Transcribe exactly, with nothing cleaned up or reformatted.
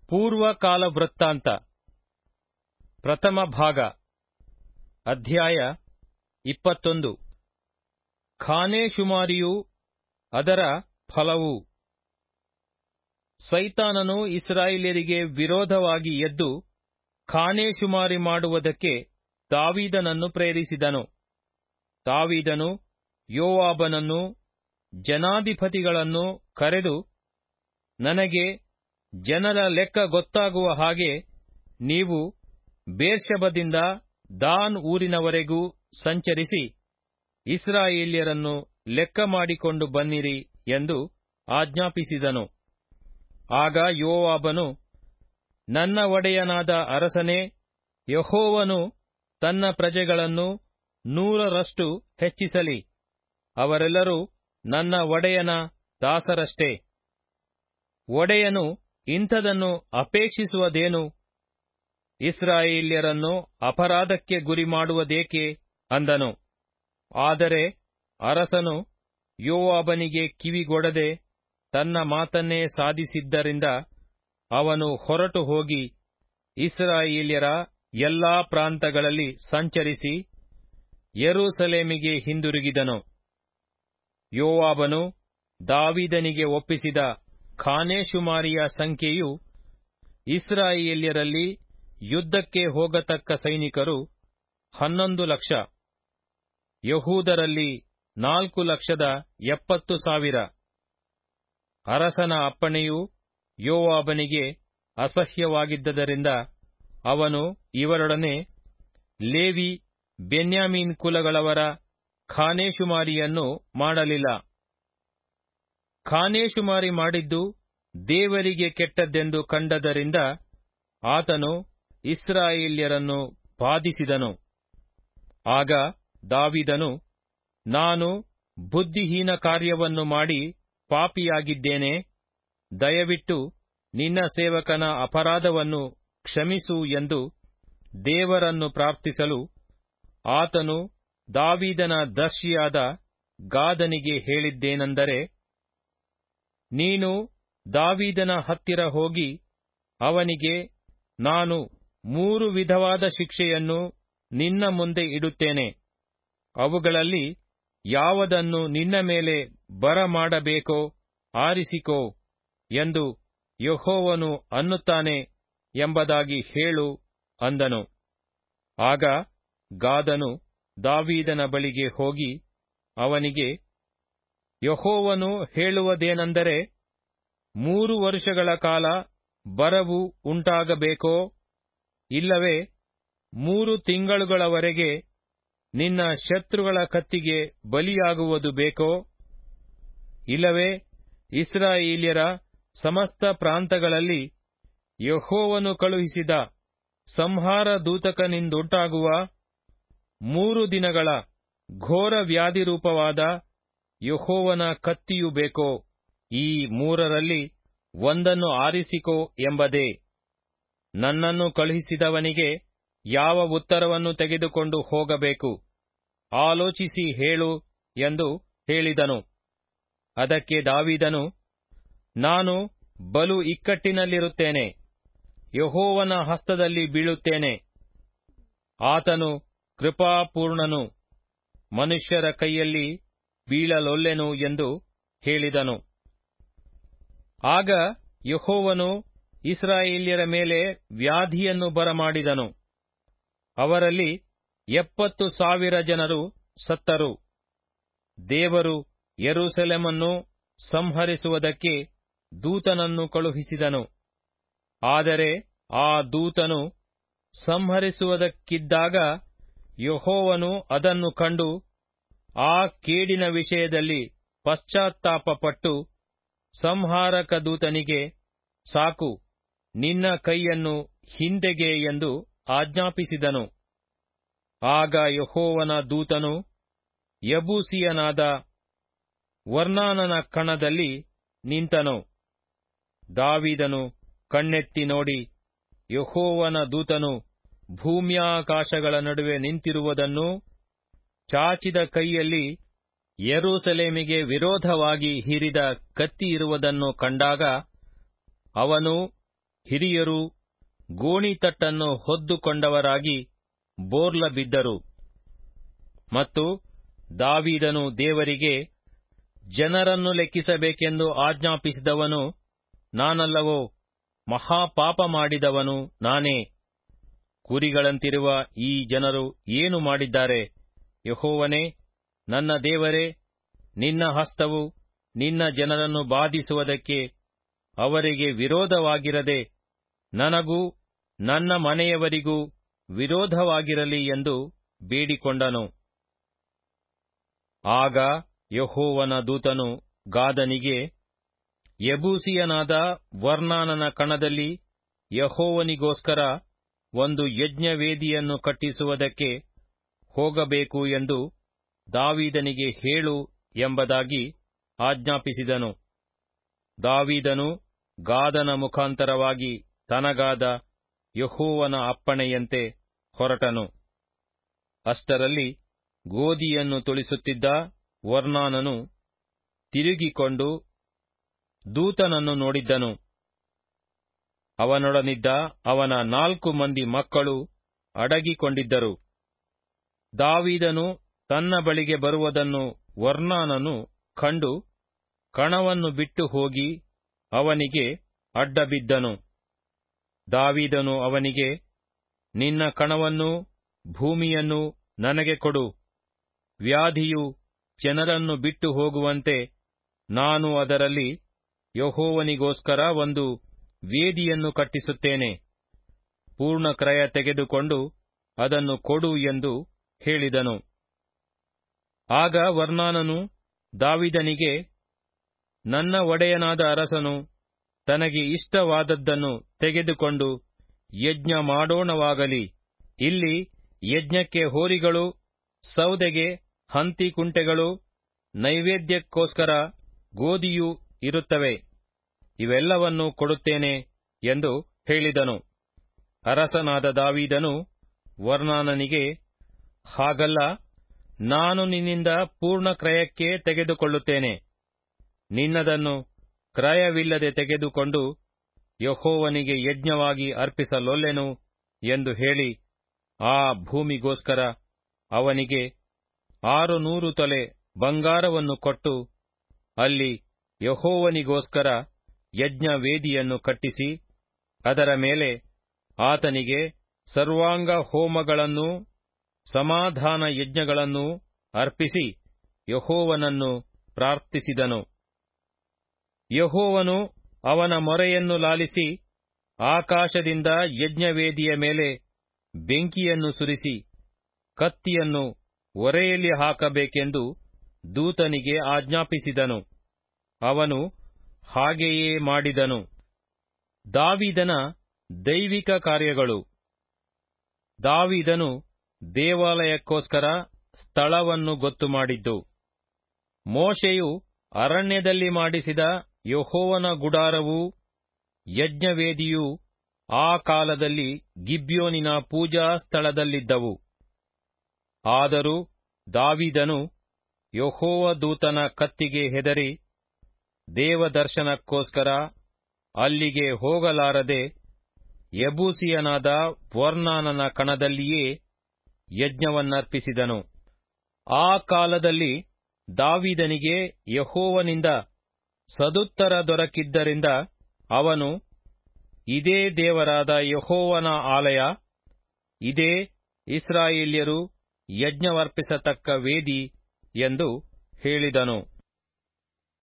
ಪೂರ್ವಕಾಲ ವೃತ್ತಾಂತ ಪ್ರಥಮ ಭಾಗ ಅಧ್ಯಾಯ ಇಪ್ಪತ್ತೊಂದು. ಖಾನೇಶುಮಾರಿಯೂ ಅದರ ಫಲವೂ. ಸೈತಾನನು ಇಸ್ರಾಯೇಲ್ಯರಿಗೆ ವಿರೋಧವಾಗಿ ಎದ್ದು ಖಾನೇಶುಮಾರಿ ಮಾಡುವುದಕ್ಕೆ ದಾವೀದನನ್ನು ಪ್ರೇರಿಸಿದನು. ದಾವೀದನು ಯೋವಾಬನನ್ನೂ ಜನಾಧಿಪತಿಗಳನ್ನು ಕರೆದು, ನನಗೆ ಜನರ ಲೆಕ್ಕ ಗೊತ್ತಾಗುವ ಹಾಗೆ ನೀವು ಬೇರ್ಷೆಬದಿಂದ ದಾನ್ ಊರಿನವರೆಗೂ ಸಂಚರಿಸಿ ಇಸ್ರಾಯೇಲ್ಯರನ್ನು ಲೆಕ್ಕ ಮಾಡಿಕೊಂಡು ಬನ್ನಿರಿ ಎಂದು ಆಜ್ಞಾಪಿಸಿದನು. ಆಗ ಯೋವಾಬನು, ನನ್ನ ಒಡೆಯನಾದ ಅರಸನೇ, ಯೆಹೋವನು ತನ್ನ ಪ್ರಜೆಗಳನ್ನು ನೂರರಷ್ಟು ಹೆಚ್ಚಿಸಲಿ, ಅವರೆಲ್ಲರೂ ನನ್ನ ಒಡೆಯನ ದಾಸರಷ್ಟೇ. ಒಡೆಯನು ಇಂಥದನ್ನು ಅಪೇಕ್ಷಿಸುವುದೇನು? ಇಸ್ರಾಯೇಲ್ಯರನ್ನು ಅಪರಾಧಕ್ಕೆ ಗುರಿ ಮಾಡುವುದೇಕೆ ಅಂದನು. ಆದರೆ ಅರಸನು ಯೋವಾಬನಿಗೆ ಕಿವಿಗೊಡದೆ ತನ್ನ ಮಾತನ್ನೇ ಸಾಧಿಸಿದ್ದರಿಂದ ಅವನು ಹೊರಟು ಹೋಗಿ ಇಸ್ರಾಯೇಲ್ಯರ ಎಲ್ಲಾ ಪ್ರಾಂತಗಳಲ್ಲಿ ಸಂಚರಿಸಿ ಯೆರೂಸಲೇಮಿಗೆ ಹಿಂದಿರುಗಿದನು. ಯೋವಾಬನು ದಾವೀದನಿಗೆ ಒಪ್ಪಿಸಿದ ಖಾನೇಶುಮಾರಿಯ ಸಂಖ್ಯೆಯು ಇಸ್ರಾಯೇಲ್ಯರಲ್ಲಿ ಯುದ್ಧಕ್ಕೆ ಹೋಗತಕ್ಕ ಸೈನಿಕರು ಹನ್ನೊಂದು ಲಕ್ಷ, ಯಹೂದರಲ್ಲಿ ನಾಲ್ಕು ಲಕ್ಷದ ಎಪ್ಪತ್ತು ಸಾವಿರ. ಅರಸನ ಅಪ್ಪಣೆಯು ಯೋವಾಬನಿಗೆ ಅಸಹ್ಯವಾಗಿದ್ದರಿಂದ ಅವನು ಇವರೊಡನೆ ಲೇವಿ, ಬೆನ್ಯಾಮೀನ್ ಕುಲಗಳವರ ಖಾನೇಶುಮಾರಿಯನ್ನು ಮಾಡಲಿಲ್ಲ. ಖಾನೇಶುಮಾರಿ ಮಾಡಿದ್ದು ದೇವರಿಗೆ ಕೆಟ್ಟದ್ದೆಂದು ಕಂಡದರಿಂದ ಆತನು ಇಸ್ರಾಯೇಲ್ಯರನ್ನು ಬಾಧಿಸಿದನು. ಆಗ ದಾವೀದನು, ನಾನು ಬುದ್ಧಿಹೀನ ಕಾರ್ಯವನ್ನು ಮಾಡಿ ಪಾಪಿಯಾಗಿದ್ದೇನೆ, ದಯವಿಟ್ಟು ನಿನ್ನ ಸೇವಕನ ಅಪರಾಧವನ್ನು ಕ್ಷಮಿಸು ಎಂದು ದೇವರನ್ನು ಪ್ರಾರ್ಥಿಸಲು, ಆತನು ದಾವೀದನ ದರ್ಶಿಯಾದ ಗಾದನಿಗೆ ಹೇಳಿದ್ದೇನೆಂದರೆ, ನೀನು ದಾವೀದನ ಹತ್ತಿರ ಹೋಗಿ ಅವನಿಗೆ, ನಾನು ಮೂರು ವಿಧವಾದ ಶಿಕ್ಷೆಯನ್ನು ನಿನ್ನ ಮುಂದೆ ಇಡುತ್ತೇನೆ, ಅವುಗಳಲ್ಲಿ ಯಾವುದನ್ನು ನಿನ್ನ ಮೇಲೆ ಬರಮಾಡಬೇಕೋ ಆರಿಸಿಕೋ ಎಂದು ಯೆಹೋವನು ಅನ್ನುತ್ತಾನೆ ಎಂಬುದಾಗಿ ಹೇಳು ಅಂದನು. ಆಗ ಗಾದನು ದಾವೀದನ ಬಳಿಗೆ ಹೋಗಿ ಅವನಿಗೆ, ಯೆಹೋವನು ಹೇಳುವುದೇನೆಂದರೆ, ಮೂರು ವರುಷಗಳ ಕಾಲ ಬರವು ಉಂಟಾಗಬೇಕೋ, ಇಲ್ಲವೇ ಮೂರು ತಿಂಗಳುಗಳವರೆಗೆ ನಿನ್ನ ಶತ್ರುಗಳ ಕತ್ತಿಗೆ ಬಲಿಯಾಗುವುದು ಬೇಕೋ, ಇಲ್ಲವೇ ಇಸ್ರಾಯೇಲ್ಯರ ಸಮಸ್ತ ಪ್ರಾಂತಗಳಲ್ಲಿ ಯೆಹೋವನು ಕಳುಹಿಸಿದ ಸಂಹಾರ ದೂತಕನಿಂದುಂಟಾಗುವ ಮೂರು ದಿನಗಳ ಘೋರ ವ್ಯಾಧಿರೂಪವಾದ ಯೆಹೋವನ ಕತ್ತಿಯು ಬೇಕೋ? ಈ ಮೂರರಲ್ಲಿ ಒಂದನ್ನು ಆರಿಸಿಕೋ ಎಂಬುದೇ. ನನ್ನನ್ನು ಕಳುಹಿಸಿದವನಿಗೆ ಯಾವ ಉತ್ತರವನ್ನು ತೆಗೆದುಕೊಂಡು ಹೋಗಬೇಕು, ಆಲೋಚಿಸಿ ಹೇಳು ಎಂದು ಹೇಳಿದನು. ಅದಕ್ಕೆ ದಾವೀದನು, ನಾನು ಬಲು ಇಕ್ಕಟ್ಟಿನಲ್ಲಿರುತ್ತೇನೆ, ಯೆಹೋವನ ಹಸ್ತದಲ್ಲಿ ಬೀಳುತ್ತೇನೆ. ಆತನು ಕೃಪಾಪೂರ್ಣನು, ಮನುಷ್ಯರ ಕೈಯಲ್ಲಿ ಬೀಳಲೊಲ್ಲೆನು ಎಂದು ಹೇಳಿದನು. ಆಗ ಯೆಹೋವನು ಇಸ್ರಾಯೇಲ್ಯರ ಮೇಲೆ ವ್ಯಾಧಿಯನ್ನು ಬರಮಾಡಿದನು. ಅವರಲ್ಲಿ ಎಪ್ಪತ್ತು ಸಾವಿರ ಜನರು ಸತ್ತರು. ದೇವರು ಯೆರೂಸಲೇಮನ್ನು ಸಂಹರಿಸುವುದಕ್ಕೆ ದೂತನನ್ನು ಕಳುಹಿಸಿದನು. ಆದರೆ ಆ ದೂತನು ಸಂಹರಿಸುವುದಕ್ಕಿದ್ದಾಗ ಯೆಹೋವನು ಅದನ್ನು ಕಂಡು ಆ ಕೇಡಿನ ವಿಷಯದಲ್ಲಿ ಪಶ್ಚಾತ್ತಾಪಪಟ್ಟು ಸಂಹಾರಕ ದೂತನಿಗೆ, ಸಾಕು, ನಿನ್ನ ಕೈಯನ್ನು ಹಿಂದೆಗೆ ಎಂದು ಆಜ್ಞಾಪಿಸಿದನು. ಆಗ ಯೆಹೋವನ ದೂತನು ಯಬೂಸಿಯನಾದ ಒರ್ನಾನನ ಕಣದಲ್ಲಿ ನಿಂತನು. ದಾವೀದನು ಕಣ್ಣೆತ್ತಿ ನೋಡಿ, ಯೆಹೋವನ ದೂತನು ಭೂಮ್ಯಾಕಾಶಗಳ ನಡುವೆ ನಿಂತಿರುವುದನ್ನೂ ಚಾಚಿದ ಕೈಯಲ್ಲಿ ಯೆರೂಸಲೇಮಿಗೆ ವಿರೋಧವಾಗಿ ಹಿರಿದ ಕತ್ತಿಯಿರುವುದನ್ನು ಕಂಡಾಗ ಅವನು ಹಿರಿಯರೂ ಗೋಣಿತಟ್ಟನ್ನು ಹೊದ್ದುಕೊಂಡವರಾಗಿ ಬೋರ್ಲ ಬಿದ್ದರು. ಮತ್ತು ದಾವೀದನು ದೇವರಿಗೆ, ಜನರನ್ನು ಲೆಕ್ಕಿಸಬೇಕೆಂದು ಆಜ್ಞಾಪಿಸಿದವನು ನಾನಲ್ಲವೋ? ಮಹಾಪಾಪ ಮಾಡಿದವನು ನಾನೇ. ಕುರಿಗಳಂತಿರುವ ಈ ಜನರು ಏನು ಮಾಡಿದ್ದಾರೆ? ಯೆಹೋವನೇ, ನನ್ನ ದೇವರೇ, ನಿನ್ನ ಹಸ್ತವು ನಿನ್ನ ಜನರನ್ನು ಬಾಧಿಸುವುದಕ್ಕೆ ಅವರಿಗೆ ವಿರೋಧವಾಗಿರದೆ ನನಗೂ ನನ್ನ ಮನೆಯವರಿಗೂ ವಿರೋಧವಾಗಿರಲಿ ಎಂದು ಬೇಡಿಕೊಂಡನು. ಆಗ ಯೆಹೋವನ ದೂತನು ಗಾದನಿಗೆ, ಯೆಬೂಸಿಯನಾದ ಒರ್ನಾನನ ಕಣದಲ್ಲಿ ಯೆಹೋವನಿಗೋಸ್ಕರ ಒಂದು ಯಜ್ಞವೇದಿಯನ್ನು ಕಟ್ಟಿಸುವುದಕ್ಕೆ ಹೋಗಬೇಕು ಎಂದು ದಾವೀದನಿಗೆ ಹೇಳು ಎಂಬುದಾಗಿ ಆಜ್ಞಾಪಿಸಿದನು. ದಾವೀದನು ಗಾದನ ಮುಖಾಂತರವಾಗಿ ತನಗಾದ ಯೆಹೋವನ ಅಪ್ಪಣೆಯಂತೆ ಹೊರಟನು. ಅಷ್ಟರಲ್ಲಿ ಗೋದಿಯನ್ನು ತುಳಿಸುತ್ತಿದ್ದ ಒರ್ನಾನನು ತಿರುಗಿಕೊಂಡು ದೂತನನ್ನು ನೋಡಿದ್ದನು. ಅವನೊಡನಿದ್ದ ಅವನ ನಾಲ್ಕು ಮಂದಿ ಮಕ್ಕಳು ಅಡಗಿಕೊಂಡಿದ್ದರು. ದಾವೀದನು ತನ್ನ ಬಳಿಗೆ ಬರುವುದನ್ನು ಒರ್ನಾನನು ಕಂಡು ಕಣವನ್ನು ಬಿಟ್ಟು ಹೋಗಿ ಅವನಿಗೆ ಅಡ್ಡಬಿದ್ದನು. ದಾವೀದನು ಅವನಿಗೆ, ನಿನ್ನ ಕಣವನ್ನೂ ಭೂಮಿಯನ್ನೂ ನನಗೆ ಕೊಡು. ವ್ಯಾಧಿಯು ಜನರನ್ನು ಬಿಟ್ಟು ಹೋಗುವಂತೆ ನಾನು ಅದರಲ್ಲಿ ಯೆಹೋವನಿಗೋಸ್ಕರ ಒಂದು ವೇದಿಯನ್ನು ಕಟ್ಟಿಸುತ್ತೇನೆ. ಪೂರ್ಣ ಕ್ರಯ ತೆಗೆದುಕೊಂಡು ಅದನ್ನು ಕೊಡು ಎಂದು ಹೇಳಿದನು. ಆಗ ಒರ್ನಾನನು ದಾವೀದನಿಗೆ, ನನ್ನ ಒಡೆಯನಾದ ಅರಸನು ತನಗೆ ಇಷ್ಟವಾದದ್ದನ್ನು ತೆಗೆದುಕೊಂಡು ಯಜ್ಞ ಮಾಡೋಣವಾಗಲಿ. ಇಲ್ಲಿ ಯಜ್ಞಕ್ಕೆ ಹೋರಿಗಳು, ಸೌದೆಗೆ ಹಂತಿ ಕುಂಟೆಗಳು, ನೈವೇದ್ಯಕ್ಕೋಸ್ಕರ ಗೋದಿಯೂ ಇರುತ್ತವೆ. ಇವೆಲ್ಲವನ್ನೂ ಕೊಡುತ್ತೇನೆ ಎಂದು ಹೇಳಿದನು. ಅರಸನಾದ ದಾವೀದನು ಒರ್ನಾನನಿಗೆ, ಹಾಗಲ್ಲ, ನಾನು ನಿನ್ನಿಂದ ಪೂರ್ಣ ಕ್ರಯಕ್ಕೆ ತೆಗೆದುಕೊಳ್ಳುತ್ತೇನೆ. ನಿನ್ನದನ್ನು ಕ್ರಯವಿಲ್ಲದೆ ತೆಗೆದುಕೊಂಡು ಯೆಹೋವನಿಗೆ ಯಜ್ಞವಾಗಿ ಅರ್ಪಿಸಲೊಲ್ಲೆನು ಎಂದು ಹೇಳಿ ಆ ಭೂಮಿಗೋಸ್ಕರ ಅವನಿಗೆ ಆರು ನೂರು ತೊಲೆ ಬಂಗಾರವನ್ನು ಕೊಟ್ಟು ಅಲ್ಲಿ ಯೆಹೋವನಿಗೋಸ್ಕರ ಯಜ್ಞ ವೇದಿಯನ್ನು ಕಟ್ಟಿಸಿ ಅದರ ಮೇಲೆ ಆತನಿಗೆ ಸರ್ವಾಂಗ ಹೋಮಗಳನ್ನೂ ಸಮಾಧಾನ ಯಜ್ಞಗಳನ್ನೂ ಅರ್ಪಿಸಿ ಯೆಹೋವನನ್ನು ಪ್ರಾರ್ಥಿಸಿದನು. ಯೆಹೋವನು ಅವನ ಮೊರೆಯನ್ನು ಲಾಲಿಸಿ ಆಕಾಶದಿಂದ ಯಜ್ಞವೇದಿಯ ಮೇಲೆ ಬೆಂಕಿಯನ್ನು ಸುರಿಸಿ ಕತ್ತಿಯನ್ನು ಒರೆಯಲ್ಲಿ ಹಾಕಬೇಕೆಂದು ದೂತನಿಗೆ ಆಜ್ಞಾಪಿಸಿದನು. ಅವನು ಹಾಗೆಯೇ ಮಾಡಿದನು. ದಾವೀದನ ದೈವಿಕ ಕಾರ್ಯಗಳು. ದಾವೀದನು ದೇವಾಲಯಕ್ಕೋಸ್ಕರ ಸ್ಥಳವನ್ನು ಗೊತ್ತುಮಾಡಿದ್ದು. ಮೋಶೆಯು ಅರಣ್ಯದಲ್ಲಿ ಮಾಡಿಸಿದ ಯೆಹೋವನ ಗುಡಾರವೂ ಯಜ್ಞವೇದಿಯೂ ಆ ಕಾಲದಲ್ಲಿ ಗಿಬ್ಯೋನಿನ ಪೂಜಾ ಸ್ಥಳದಲ್ಲಿದ್ದವು. ಆದರೂ ದಾವೀದನು ಯೆಹೋವ ದೂತನ ಕತ್ತಿಗೆ ಹೆದರಿ ದೇವದರ್ಶನಕ್ಕೋಸ್ಕರ ಅಲ್ಲಿಗೆ ಹೋಗಲಾರದೆ ಯೆಬೂಸಿಯನಾದ ಒರ್ನಾನನ ಕಣದಲ್ಲಿಯೇ ಯಜ್ಞವನ್ನರ್ಪಿಸಿದನು. ಆ ಕಾಲದಲ್ಲಿ ದಾವೀದನಿಗೆ ಯೆಹೋವನಿಂದ ಸದುತ್ತರ ದೊರಕಿದ್ದರಿಂದ ಅವನು, ಇದೇ ದೇವರಾದ ಯೆಹೋವನ ಆಲಯ, ಇದೇ ಇಸ್ರಾಯೇಲ್ಯರು ಯಜ್ಞವರ್ಪಿಸತಕ್ಕ ವೇದಿ ಎಂದು ಹೇಳಿದನು.